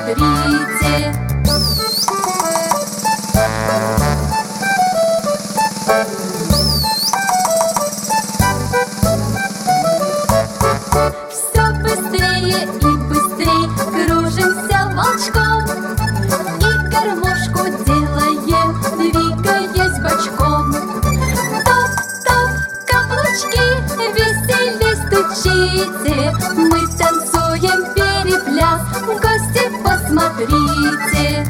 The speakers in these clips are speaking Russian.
посмотрите. Все быстрее и быстрее кружимся волчком и гармошку делаем, двигаясь бочком. Топ-топ, каблучки, веселей стучите, мы танцуем перепляс, гости, посмотрите.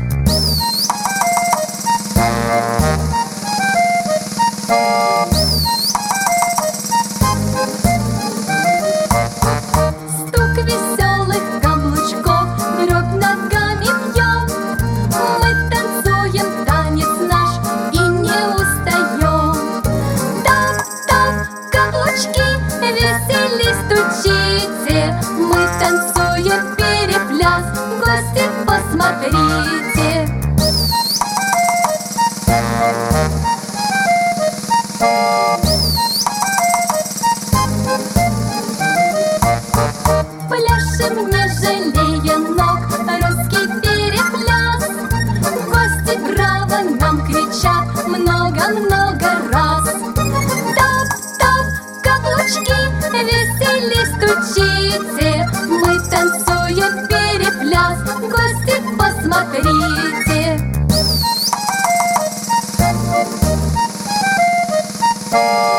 Стук веселых каблучков, дробь ногами бьем, мы танцуем танец наш и не устаем. Топ-топ, каблучки, веселей стучите, мы танцуем перепляс, гости, посмотрите. Пляшем, не жалея ног, русский перепляс. Гости браво нам кричат много-много раз. Топ-топ, каблучки, веселей стучите, мы танцуем перепляс, гости, посмотрите.